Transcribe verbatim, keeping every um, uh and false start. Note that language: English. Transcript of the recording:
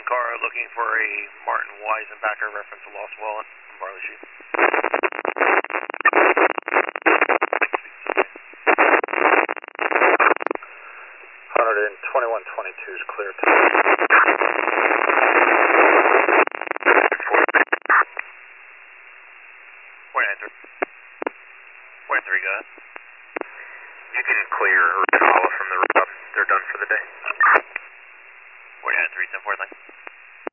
car looking for a Martin Weisenbacher reference to lost wallet from Barley Sheep. one twenty-one twenty-two is clear. Point three, go ahead. You can clear Red Hollow from the route. They're done for the day. forty-nine three, ten four, thanks.